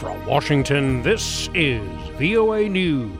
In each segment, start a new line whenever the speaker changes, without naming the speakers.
From Washington, this is VOA News.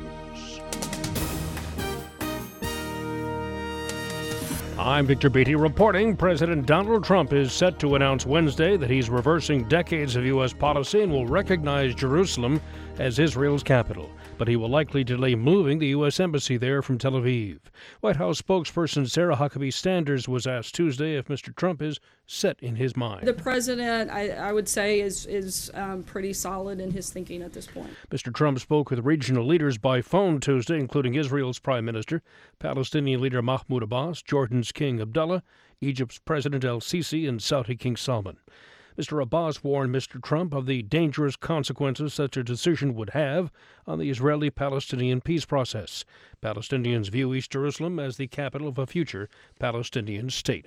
I'm Victor Beatty reporting President Donald Trump is set to announce Wednesday that he's reversing decades of U.S. policy and will recognize Jerusalem as Israel's capital, but he will likely delay moving the U.S. Embassy there from Tel Aviv. White House spokesperson Sarah Huckabee Sanders was asked Tuesday if Mr. Trump is set in his mind.
The president, I would say, is pretty solid in his thinking at this point.
Mr. Trump spoke with regional leaders by phone Tuesday, including Israel's Prime Minister, Palestinian leader Mahmoud Abbas, Jordan's King Abdullah, Egypt's President el-Sisi, and Saudi King Salman. Mr. Abbas warned Mr. Trump of the dangerous consequences such a decision would have on the Israeli-Palestinian peace process. Palestinians view East Jerusalem as the capital of a future Palestinian state.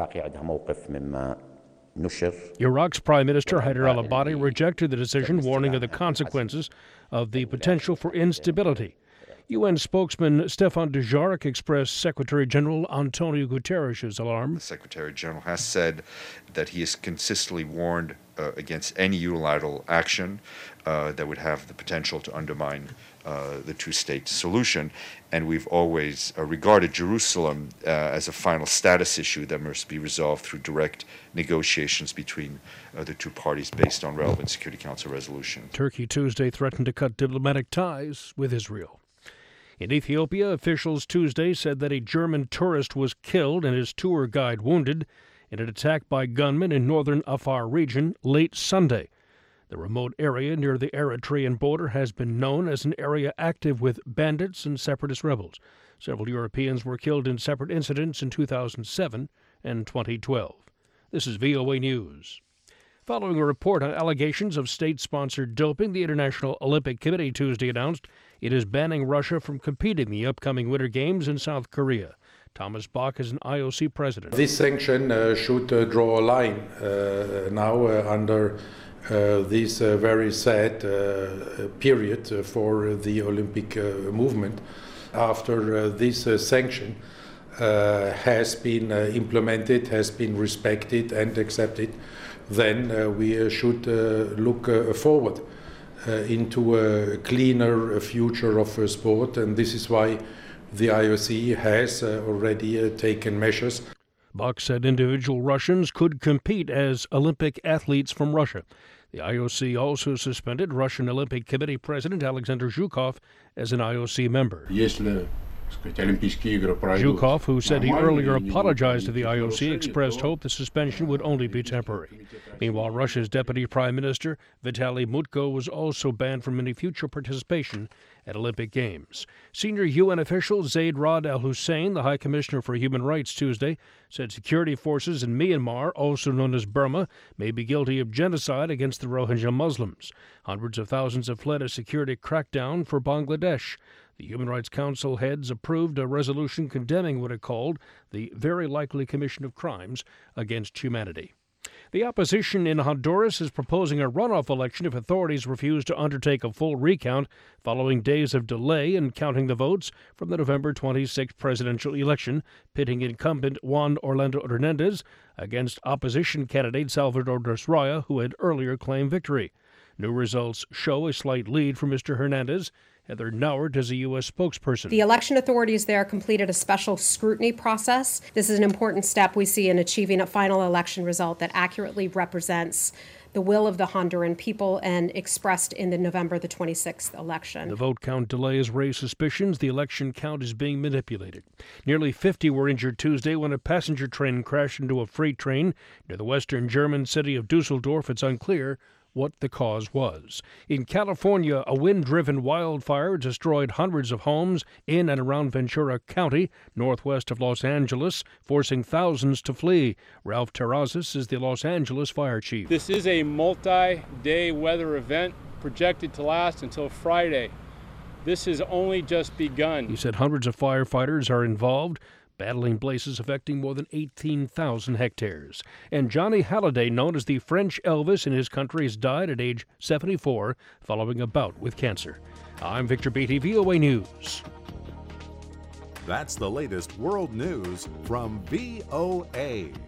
Iraq's Prime Minister Haider al-Abadi rejected the decision, warning of the consequences of the potential for instability. UN spokesman Stefan Dujarric expressed Secretary General Antonio Guterres' alarm.
The Secretary General has said that he has consistently warned against any unilateral action that would have the potential to undermine the two-state solution. And we've always regarded Jerusalem as a final status issue that must be resolved through direct negotiations between the two parties based on relevant Security Council resolution.
Turkey Tuesday threatened to cut diplomatic ties with Israel. In Ethiopia, officials Tuesday said that a German tourist was killed and his tour guide wounded in an attack by gunmen in northern Afar region late Sunday. The remote area near the Eritrean border has been known as an area active with bandits and separatist rebels. Several Europeans were killed in separate incidents in 2007 and 2012. This is VOA News. Following a report on allegations of state-sponsored doping, the International Olympic Committee Tuesday announced it is banning Russia from competing in the upcoming Winter Games in South Korea. Thomas Bach is an IOC president.
This sanction should draw a line now under this very sad period for the Olympic movement. After this sanction has been implemented, has been respected and accepted, then we should look forward into a cleaner future of sport, and this is why the IOC has already taken measures.
Bach said individual Russians could compete as Olympic athletes from Russia. The IOC also suspended Russian Olympic Committee President Alexander Zhukov as an IOC member. Zhukov, who said he earlier apologized to the IOC, expressed hope the suspension would only be temporary. Meanwhile, Russia's Deputy Prime Minister Vitaly Mutko was also banned from any future participation at Olympic Games. Senior UN official Zaid Rad Al Hussein, the High Commissioner for Human Rights, Tuesday said security forces in Myanmar, also known as Burma, may be guilty of genocide against the Rohingya Muslims. Hundreds of thousands have fled a security crackdown for Bangladesh. The Human Rights Council heads approved a resolution condemning what it called the very likely commission of crimes against humanity. The opposition in Honduras is proposing a runoff election if authorities refuse to undertake a full recount following days of delay in counting the votes from the November 26 presidential election, pitting incumbent Juan Orlando Hernandez against opposition candidate Salvador Nasralla, who had earlier claimed victory. New results show a slight lead for Mr. Hernandez. Heather Nauert is a U.S. spokesperson.
The election authorities there completed a special scrutiny process. This is an important step we see in achieving a final election result that accurately represents the will of the Honduran people and expressed in the November the 26th election.
The vote count delays raise suspicions the election count is being manipulated. Nearly 50 were injured Tuesday when a passenger train crashed into a freight train near the western German city of Dusseldorf. It's unclear what the cause was. In California, a wind-driven wildfire destroyed hundreds of homes in and around Ventura County, northwest of Los Angeles, forcing thousands to flee. Ralph Terrazas is the Los Angeles fire chief.
This is a multi-day weather event projected to last until Friday. This has only just begun.
He said hundreds of firefighters are involved, battling blazes affecting more than 18,000 hectares. And Johnny Hallyday, known as the French Elvis in his country, has died at age 74 following a bout with cancer. I'm Victor Beatty, VOA News.
That's the latest world news from VOA.